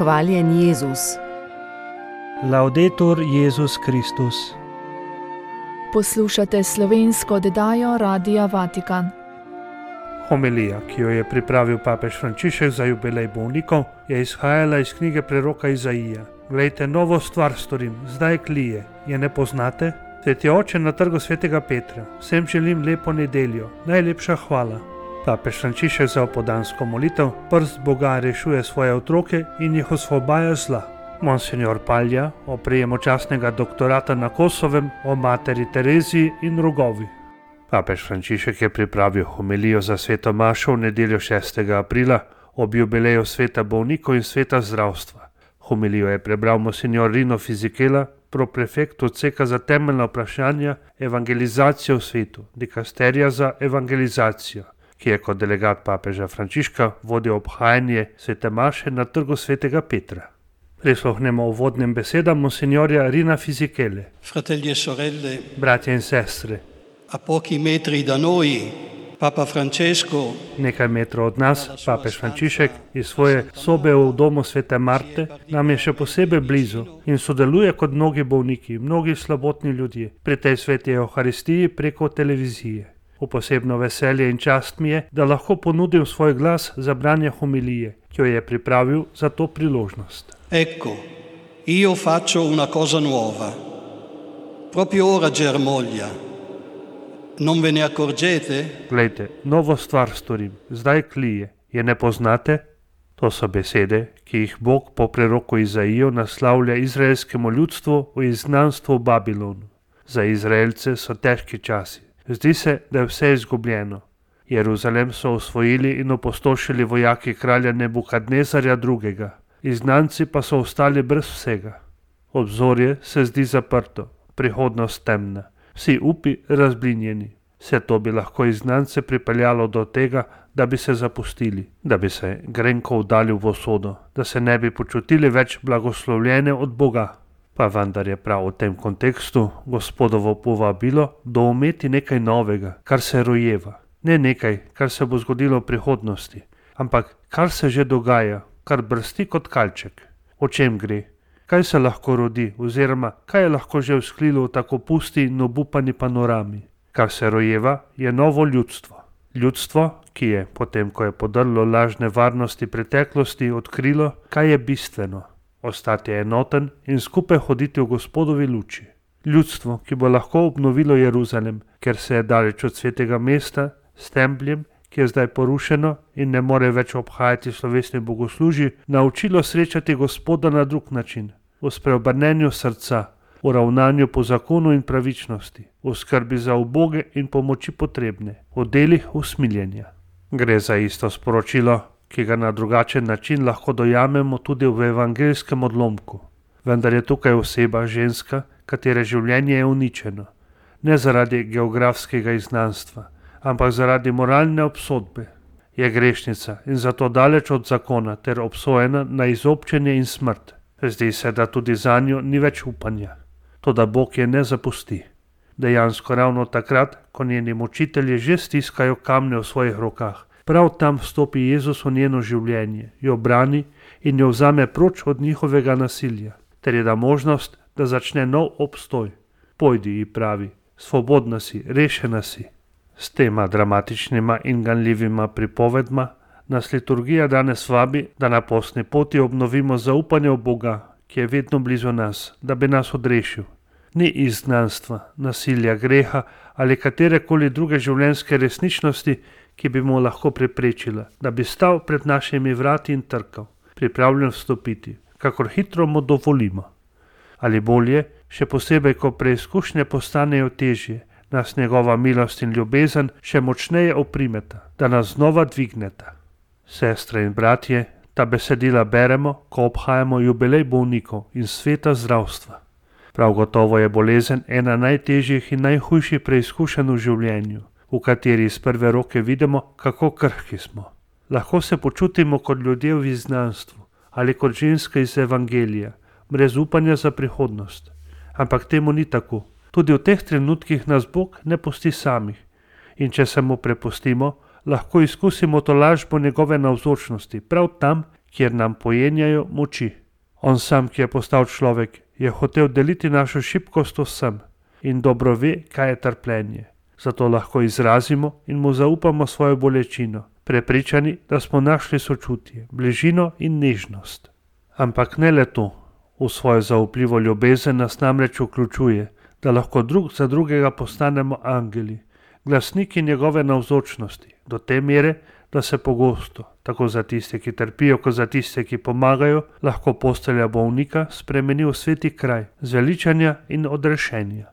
Hvaljen Jezus. Laudetur Jezus Kristus. Poslušate slovensko oddajo Radia Vatikan. Homilija, ki jo je pripravil papež Frančišek za jubilej bolnikov, je izhajala iz knjige preroka Izaija. Glejte, novo stvar storim, zdaj klije, je ne poznate? Sveti oče na trgu svetega Petra, vsem želim lepo nedeljo, najlepša hvala. Papež Frančišek za opoldansko molitev, prst Boga rešuje svoje otroke in jih osvobaja zla. Monsignor Palja o prejemu častnega doktorata na Kosovem, o materi Tereziji in Rogovi. Papež Frančišek je pripravil homilijo za sveto mašo v nedeljo 6. aprila ob jubileju sveta bolnikov in sveta zdravstva. Homilijo je prebral monsignor Rino Fisichella, proprefekt odseka za temeljna vprašanja evangelizacije v svetu, dikasterija za evangelizacijo, ki je kot delegat papeža Frančiška vodil obhajanje svete maše na trgu svetega Petra. Prisluhnemo uvodnim besedam monsignorja Rina Fisichelle. Fratelli e sorelle, Bratje in sestre, a pochi metri da noi, Papa Francesco, nekaj metrov od nas, papež Frančišek iz svoje sobe v domu svete Marte nam je še posebej blizu in sodeluje kot mnogi bolniki, mnogi slabotni ljudje pri tej sveti Euharistiji preko televizije. V posebno veselje in čast mi je, da lahko ponudim svoj glas za branje homilije, ki jo je pripravil za to priložnost. ecco, io faccio una cosa nuova. Proprio ora germoglia. Non ve ne accorgete? Glejte, novo stvar storim, zdaj klije, je ne poznate? To so besede, ki jih Bog po preroku Izaiju naslavlja izraelskemu ljudstvu v izgnanstvu v Babilonu. Za Izraelce so težki časi. Zdi se, da je vse izgubljeno. Jeruzalem so osvojili in opustošili vojaki kralja Nebukadnezarja II. Izgnanci pa so ostali brez vsega. Obzorje se zdi zaprto, prihodnost temna. Vsi upi razblinjeni. Vse to bi lahko izgnance pripeljalo do tega, da bi se zapustili, da bi se grenko vdali v usodo, da se ne bi počutili več blagoslovljene od Boga. Pa vendar je prav v tem kontekstu Gospodovo povabilo doumeti nekaj novega, kar se rojeva. Ne nekaj, kar se bo zgodilo v prihodnosti, ampak kar se že dogaja, kar brsti kot kalček. O čem gre? Kaj se lahko rodi oziroma kaj je lahko že vzklilo v tako pusti in obupani panorami? Kar se rojeva, je novo ljudstvo. Ljudstvo, ki je, potem ko je podrlo lažne varnosti preteklosti, odkrilo, kaj je bistveno. Ostati enoten in skupaj hoditi v Gospodovi luči. Ljudstvo, ki bo lahko obnovilo Jeruzalem, ker se je daleč od svetega mesta, s templjem, ki je zdaj porušeno in ne more več obhajati slovesne bogoslužji, naučilo srečati Gospoda na drug način, v spreobrnenju srca, v ravnanju po zakonu in pravičnosti, v skrbi za uboge in pomoči potrebne, v delih usmiljenja. Gre za isto sporočilo, ki ga na drugačen način lahko dojamemo tudi v evangeljskem odlomku. Vendar je tukaj oseba ženska, katere življenje je uničeno, ne zaradi geografskega izgnanstva, ampak zaradi moralne obsodbe. Je grešnica in zato daleč od zakona ter obsojena na izobčenje in smrt. Zdi se, da tudi zanjo ni več upanja. Toda Bog je ne zapusti. Dejansko ravno takrat, ko njeni mučitelji že stiskajo kamne v svojih rokah, prav tam vstopi Jezus v njeno življenje, jo brani in jo vzame proč od njihovega nasilja, ter je da možnost, da začne nov obstoj. Pojdi, ji pravi, svobodna si, rešena si. S tema dramatičnima in ganljivima pripovedma nas liturgija danes vabi, da na postni poti obnovimo zaupanje v Boga, ki je vedno blizu nas, da bi nas odrešil. Ni izgnanstva, nasilja, greha ali katerekoli druge življenjske resničnosti, ki bi mu lahko preprečila, da bi stal pred našimi vrati in trkal, pripravljen vstopiti, kakor hitro mu dovolimo. Ali bolje, še posebej, ko preizkušnje postanejo težje, nas njegova milost in ljubezen še močneje oprimeta, da nas znova dvigneta. Sestre in bratje, ta besedila beremo, ko obhajamo jubilej bolnikov in sveta zdravstva. Prav gotovo je bolezen ena najtežjih in najhujših preizkušenj v življenju, v kateri iz prve roke vidimo, kako krhki smo. Lahko se počutimo kot ljudje v izgnanstvu ali kot ženska iz evangelija, brez upanja za prihodnost. Ampak temu ni tako. Tudi v teh trenutkih nas Bog ne pusti samih. In če se mu prepustimo, lahko izkusimo tolažbo njegove navzočnosti, prav tam, kjer nam pojenjajo moči. On sam, ki je postal človek, je hotel deliti našo šibkost vsem in dobro ve, kaj je trpljenje. Zato lahko izrazimo in mu zaupamo svojo bolečino, prepričani, da smo našli sočutje, bližino in nežnost. Ampak ne le to, v svojo zaupljivo ljubezen nas namreč vključuje, da lahko drug za drugega postanemo angeli, glasniki njegove navzočnosti, do te mere, da se pogosto, tako za tiste, ki trpijo, kot za tiste, ki pomagajo, lahko postelja bolnika spremeni v sveti kraj, zveličanja in odrešenja.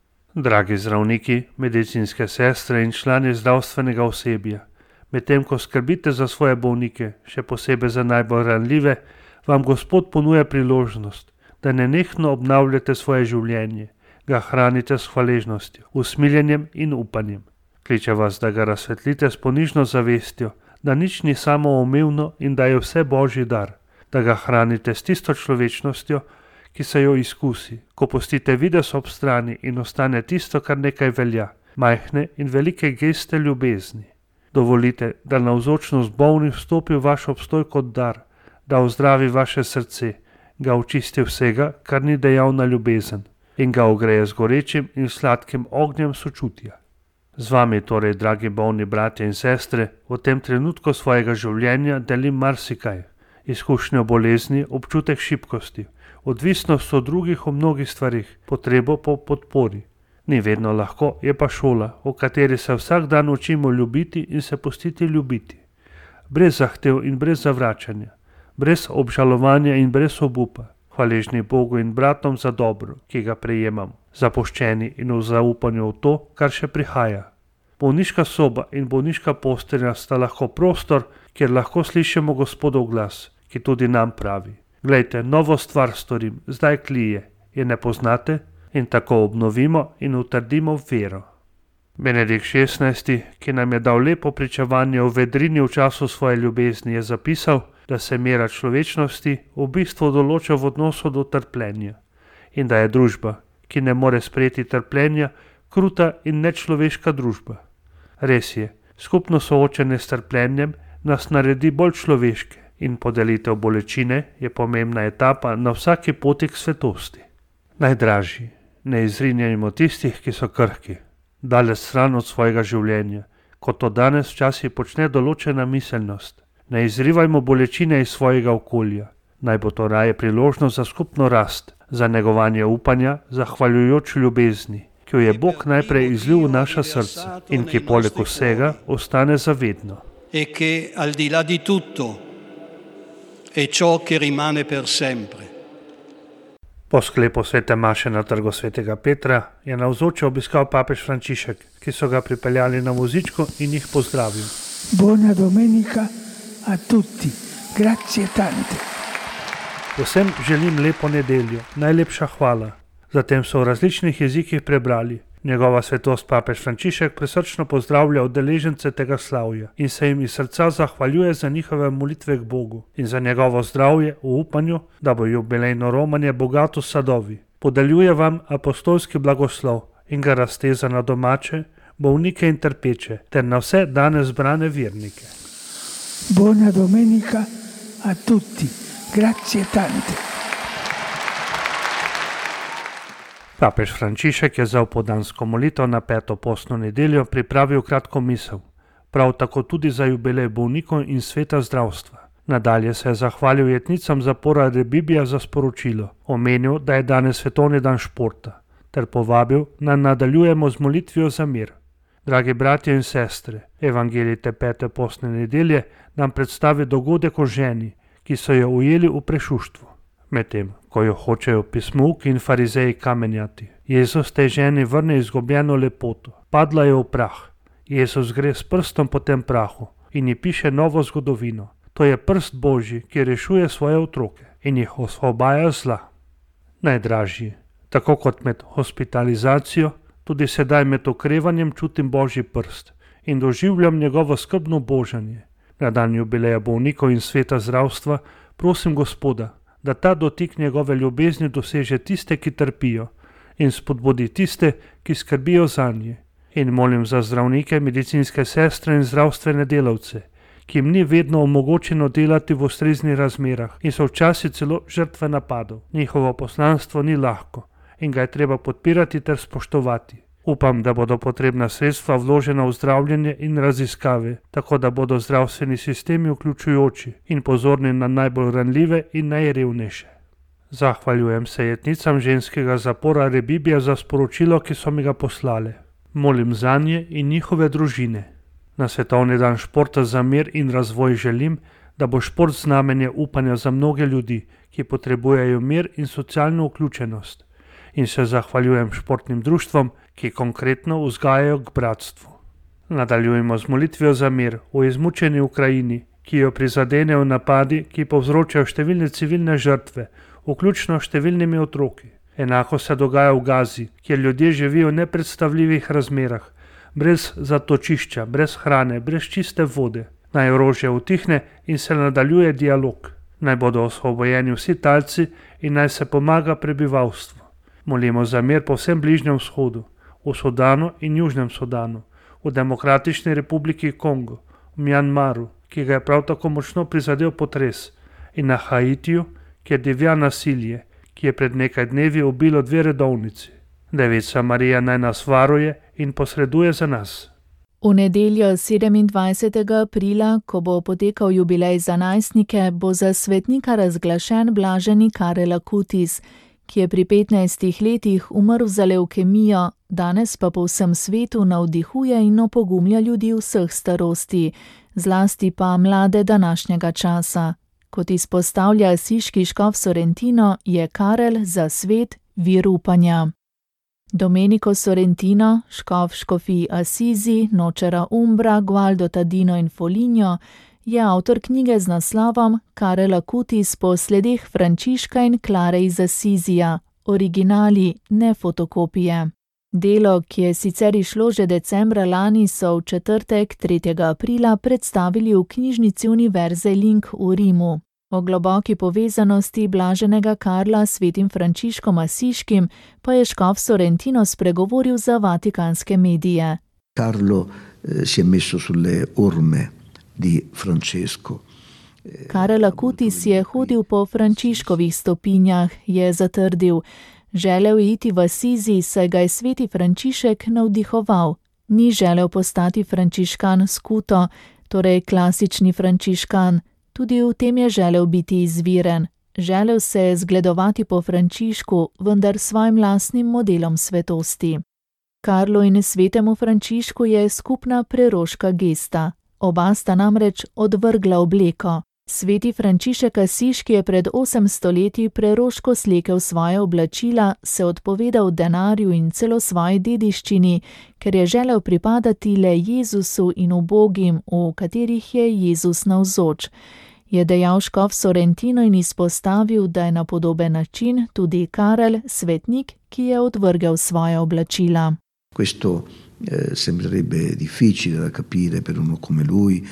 Dragi zdravniki, medicinske sestre in člani zdravstvenega osebja, medtem ko skrbite za svoje bolnike, še posebej za najbolj ranljive, vam Gospod ponuja priložnost, da nenehno obnavljate svoje življenje, ga hranite s hvaležnostjo, usmiljenjem in upanjem. Kliče vas, da ga razsvetlite s ponižno zavestjo, da nič ni samoumevno in da je vse Božji dar, da ga hranite s tisto človečnostjo, ki se jo izkusi, ko pustite videz ob strani in ostane tisto, kar nekaj velja, majhne in velike geste ljubezni. Dovolite, da navzočnost bolnih vstopi v vaš obstoj kot dar, da ozdravi vaše srce, ga očisti vsega, kar ni dejavna ljubezen, in ga ogreje z gorečim in sladkim ognjem sočutja. Z vami torej, dragi bolni bratje in sestre, v tem trenutku svojega življenja delim marsikaj, izkušnjo bolezni, občutek šibkosti, odvisnost od drugih v mnogih stvarih, potrebo po podpori. Ni vedno lahko, je pa šola, v kateri se vsak dan učimo ljubiti in se pustiti ljubiti. Brez zahtev in brez zavračanja, brez obžalovanja in brez obupa, hvaležni Bogu in bratom za dobro, ki ga prejemamo, zapuščeni in v zaupanju v to, kar še prihaja. Bolniška soba in bolniška postelja sta lahko prostor, kjer lahko slišimo Gospodov glas, ki tudi nam pravi: Glejte, novo stvar storim, zdaj klije, je ne poznate? In tako obnovimo in utrdimo vero. Benedikt XVI, ki nam je dal lepo pričevanje o vedrini v času svoje ljubezni, je zapisal, da se mera človečnosti v bistvu določa v odnosu do trpljenja in da je družba, ki ne more sprejeti trpljenja, kruta in nečloveška družba. Res je, skupno soočenje s trpljenjem nas naredi bolj človeške in podelitev bolečine je pomembna etapa na vsaki poti k svetosti. Najdražji, ne izrinjajmo tistih, ki so krhki, daleč stran od svojega življenja, kot to danes včasih počne določena miselnost. Ne izrivajmo bolečine iz svojega okolja, naj bo to raje priložnost za skupno rast, za negovanje upanja, zahvaljujoč ljubezni, ki jo je Bog najprej izlil v naša srca in ki poleg vsega ostane za vedno. E che al di là di tutto è ciò che rimane per sempre. Po sklepu svete maše na trgu svetega Petra je navzoče obiskal papež Frančišek, ki so ga pripeljali na vozičku in jih pozdravil. Buona domenica a tutti, grazie tante. Vsem želim lepo nedeljo, najlepša hvala. Zatem so v različnih jezikih prebrali. Njegova svetost papež Frančišek prisrčno pozdravlja udeležence tega slavja in se jim iz srca zahvaljuje za njihove molitve k Bogu in za njegovo zdravje v upanju, da bo jubilejno romanje bogato s sadovi. Podeljuje vam apostolski blagoslov in ga razteza na domače, bolnike in trpeče ter na vse danes zbrane vernike. Buona domenica a tutti, grazie tante. Papež Frančišek je za opoldansko molitev na 5. postno nedeljo pripravil kratko misel, prav tako tudi za jubilej bolnikov in sveta zdravstva. Nadalje se je zahvalil jetnicam zapora Rebibija za sporočilo, omenil, da je danes svetovni dan športa, ter povabil, da nadaljujemo z molitvijo za mir. Dragi bratje in sestre, evangelij te 5. postne nedelje nam predstavi dogodek o ženi, ki so jo ujeli v prešuštvu. Medtem, ko jo hočejo pismouki in farizeji kamenjati, Jezus tej ženi vrne izgubljeno lepoto. Padla je v prah. Jezus gre s prstom po tem prahu in ji piše novo zgodovino. To je prst Božji, ki rešuje svoje otroke in jih osvobaja zla. Najdražji, tako kot med hospitalizacijo, tudi sedaj med okrevanjem čutim Božji prst in doživljam njegovo skrbno božanje. Na dan jubileja bolnikov in sveta zdravstva prosim Gospoda, da ta dotik njegove ljubezni doseže tiste, ki trpijo, in spodbudi tiste, ki skrbijo zanje. In molim za zdravnike, medicinske sestre in zdravstvene delavce, ki jim ni vedno omogočeno delati v ustreznih razmerah in so včasih celo žrtve napadov. Njihovo poslanstvo ni lahko in ga je treba podpirati ter spoštovati. Upam, da bodo potrebna sredstva vložena v zdravljenje in raziskave, tako da bodo zdravstveni sistemi vključujoči in pozorni na najbolj ranljive in najrevnejše. Zahvaljujem se jetnicam ženskega zapora Rebibija za sporočilo, ki so mi ga poslale. Molim zanje in njihove družine. Na svetovni dan športa za mir in razvoj želim, da bo šport znamenje upanja za mnoge ljudi, ki potrebujejo mir in socialno vključenost. In se zahvaljujem športnim društvom, ki konkretno vzgajajo k bratstvu. Nadaljujemo z molitvijo za mir v izmučeni Ukrajini, ki jo prizadenejo napadi, ki povzročajo številne civilne žrtve, vključno številnimi otroki. Enako se dogaja v Gazi, kjer ljudje živijo v nepredstavljivih razmerah, brez zatočišča, brez hrane, brez čiste vode. Naj orožje utihne in se nadaljuje dialog. Naj bodo osvobojeni vsi talci in naj se pomaga prebivalstvu. Molimo za mir po vsem Bližnjem vzhodu, v Sudanu in Južnem Sudanu, v Demokratični republiki Kongo, v Mjanmaru, ki ga je prav tako močno prizadel potres, in na Haitiju, kjer divja nasilje, ki je pred nekaj dnevi ubilo 2 redovnici. Devica Marija naj nas varuje in posreduje za nas. V nedeljo 27. aprila, ko bo potekal jubilej za najstnike, bo za svetnika razglašen blaženi Karel Akutis, ki je pri 15 letih umrl za levkemijo, danes pa po vsem svetu navdihuje in opogumlja ljudi vseh starosti, zlasti pa mlade današnjega časa. Kot izpostavlja asiški škof Sorrentino, je Karel za svet vir upanja. Domenico Sorrentino, škof škofij Assisi, Nocera Umbra, Gualdo Tadino in Foligno, je avtor knjige z naslovom Karel Akutis po sledeh Frančiška in Klare iz Assizija, originali, ne fotokopije. Delo, ki je sicer izšlo že decembra lani, so v četrtek 3. aprila predstavili v knjižnici Univerze Link v Rimu. O globoki povezanosti blaženega Karla s svetim Frančiškom Asiškim pa je škof Sorrentino spregovoril za vatikanske medije. Carlo si je messo sulle orme di Francesco. Karel Akutis je hodil po Frančiškovih stopinjah, je zatrdil. Želel je iti v Asizi, saj ga je sveti Frančišek navdihoval. Ni želel postati frančiškan skuto, torej klasični frančiškan. Tudi v tem je želel biti izviren. Želel se je zgledovati po Frančišku, vendar svojim lastnim modelom svetosti. Karlu in svetemu Frančišku je skupna preroška gesta. Oba sta namreč odvrgla obleko. Sveti Frančišek Asiški je pred 800 leti preroško slekel svoje oblačila, se odpovedal denarju in celo svoji dediščini, ker je želel pripadati le Jezusu in ubogim, v katerih je Jezus navzoč. Je dejal škof Sorrentino in izpostavil, da je na podoben način tudi Karel svetnik, ki je odvrgel svoje oblačila. Questo sembrerebbe difficile da capire per uno come lui.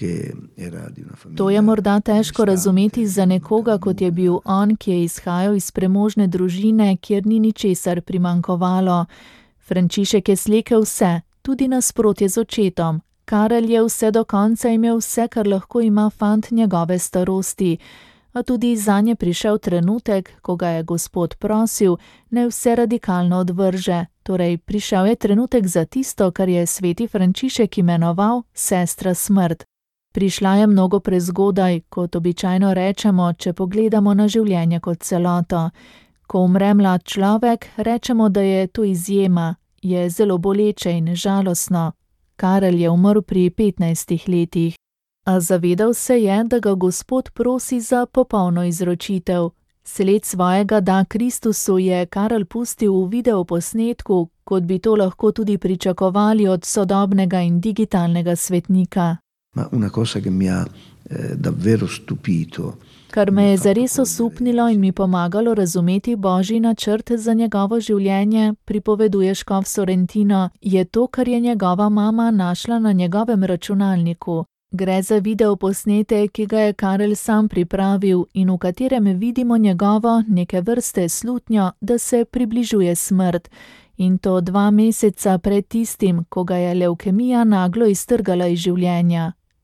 To je morda težko razumeti za nekoga, kot je bil on, ki je izhajal iz premožne družine, kjer ni ničesar primanjkovalo. Frančišek je slekel vse, tudi nasprotje z očetom. Karel je vse do konca imel vse, kar lahko ima fant njegove starosti. A tudi zanje prišel trenutek, ko ga je Gospod prosil, naj vse radikalno odvrže. Torej, prišel je trenutek za tisto, kar je sveti Frančišek imenoval sestra smrt. Prišla je mnogo prezgodaj, kot običajno rečemo, če pogledamo na življenje kot celoto. Ko umre mlad človek, rečemo, da je to izjema, je zelo boleče in žalostno. Karel je umrl pri 15 letih. A zavedal se je, da ga Gospod prosi za popolno izročitev. Sled svojega da Kristusu je Karel pustil v videoposnetku, kot bi to lahko tudi pričakovali od sodobnega in digitalnega svetnika. Ma una cosa che mi ha davvero stupito. Kar me je zares osupnilo in mi pomagalo razumeti Božji načrt za njegovo življenje, pripoveduje škof Sorrentino, je to, kar je njegova mama našla na njegovem računalniku. Gre za videoposnetek, ki ga je Karel sam pripravil in v katerem vidimo njegovo neke vrste slutnjo, da se približuje smrt. In to 2 meseca pred tistim, ko ga je levkemija naglo iztrgala iz življenja.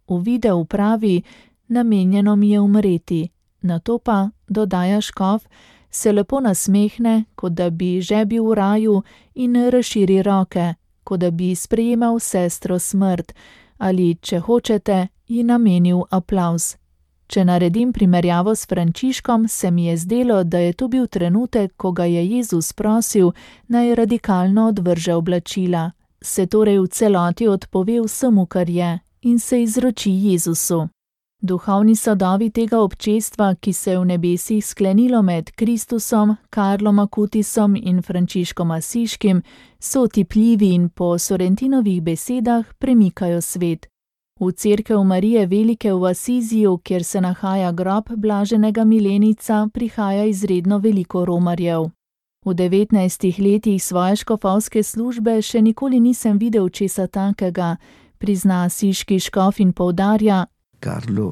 v videu pravi: namenjeno mi je umreti. Nato pa, dodaja škof, se lepo nasmehne, kot da bi že bil v raju, in razširi roke, kot da bi sprejemal sestro smrt, ali, če hočete, ji namenil aplavz. Če naredim primerjavo s Frančiškom, se mi je zdelo, da je to bil trenutek, ko ga je Jezus prosil, naj radikalno odvrže oblačila, se torej v celoti odpove vsemu, kar je, in se izroči Jezusu. Duhovni sadovi tega občestva, ki se je v nebesih sklenilo med Kristusom, Karlom Akutisom in Frančiškom Asiškim, so otipljivi in po Sorrentinovih besedah premikajo svet. V cerkev Marije Velike v Asiziju, kjer se nahaja grob blaženega milenica, prihaja izredno veliko romarjev. V 19 letih svoje škofovske službe še nikoli nisem videl česa takega, prizna asiški škof in poudarja: Carlo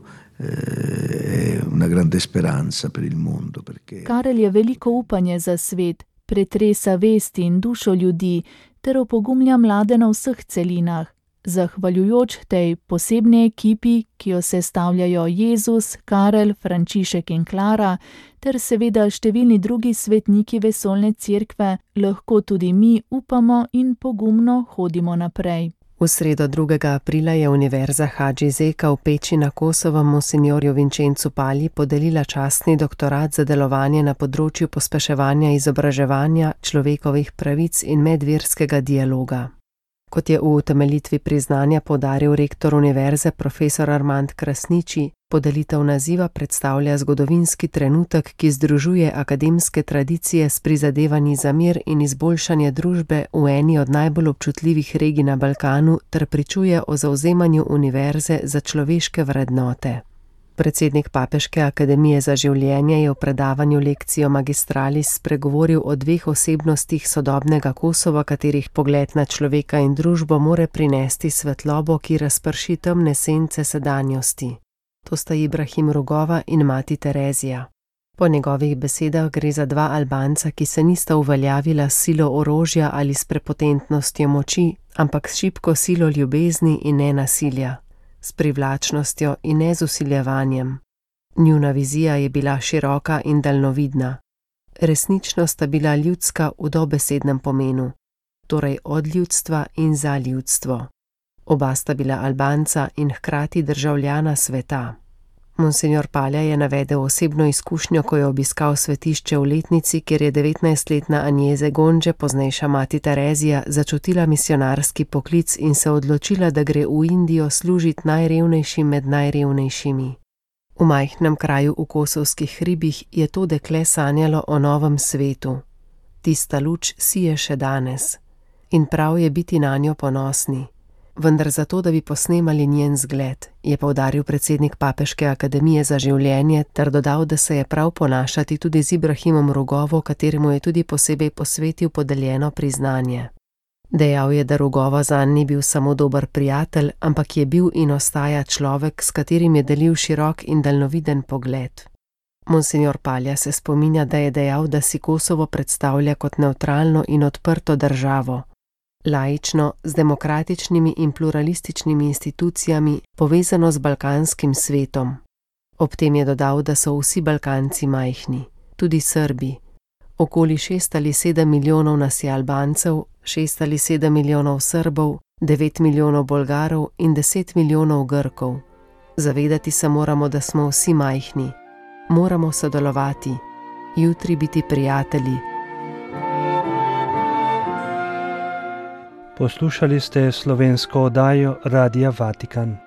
è una grande speranza per il mondo, perché Karel je veliko upanje za svet, pretresa vest in dušo ljudi ter opogumlja mlade na vseh celinah. Zahvaljujoč tej posebni ekipi, ki jo sestavljajo Jezus, Karel, Frančišek in Klara, ter seveda številni drugi svetniki vesoljne cerkve, lahko tudi mi upamo in pogumno hodimo naprej. V sredo 2. aprila je Univerza Hadži Zeka v Peči na Kosovem monsinjorju Vincencu Palji podelila častni doktorat za delovanje na področju pospeševanja izobraževanja, človekovih pravic in medverskega dialoga. Kot je v utemeljitvi priznanja poudaril rektor univerze profesor Armand Krasniči, podelitev naziva predstavlja zgodovinski trenutek, ki združuje akademske tradicije s prizadevanji za mir in izboljšanje družbe v eni od najbolj občutljivih regij na Balkanu ter pričuje o zavzemanju univerze za človeške vrednote. Predsednik Papeške akademije za življenje je v predavanju Lectio Magistralis spregovoril o 2 osebnostih sodobnega Kosova, katerih pogled na človeka in družbo more prinesti svetlobo, ki razprši temne sence sedanjosti. To sta Ibrahim Rugova in mati Terezija. Po njegovih besedah gre za 2 Albanca, ki se nista uveljavila s silo orožja ali s prepotentnostjo moči, ampak s šibko silo ljubezni in nenasilja, s privlačnostjo in ne z vsiljevanjem. Njuna vizija je bila široka in daljnovidna. Resnično sta bila ljudska v dobesednem pomenu, torej od ljudstva in za ljudstvo. Oba sta bila Albanca in hkrati državljana sveta. Monsignor Palja je navedel osebno izkušnjo, ko je obiskal svetišče v Letnici, kjer je 19-letna Agnese Gonže, poznejša mati Terezija, začutila misionarski poklic in se odločila, da gre v Indijo služiti najrevnejšim med najrevnejšimi. V majhnem kraju v Kosovskih hribih je to dekle sanjalo o novem svetu. Tista luč sije še danes. In prav je biti nanjo ponosni. Vendar zato, da bi posnemali njen zgled, je poudaril predsednik Papeške akademije za življenje ter dodal, da se je prav ponašati tudi z Ibrahimom Rugovo, kateremu je tudi posebej posvetil podeljeno priznanje. Dejal je, da Rugova zanj ni bil samo dober prijatelj, ampak je bil in ostaja človek, s katerim je delil širok in daljnoviden pogled. Monsignor Palja se spominja, da je dejal, da si Kosovo predstavlja kot nevtralno in odprto državo, laično, z demokratičnimi in pluralističnimi institucijami, povezano z balkanskim svetom. Ob tem je dodal, da so vsi Balkanci majhni, tudi Srbi. Okoli 6 ali 7 milijonov nas je Albancev, 6 ali 7 milijonov Srbov, 9 milijonov Bolgarov in 10 milijonov Grkov. Zavedati se moramo, da smo vsi majhni. Moramo sodelovati, jutri biti prijatelji. Poslušali ste slovensko oddajo Radia Vatikan.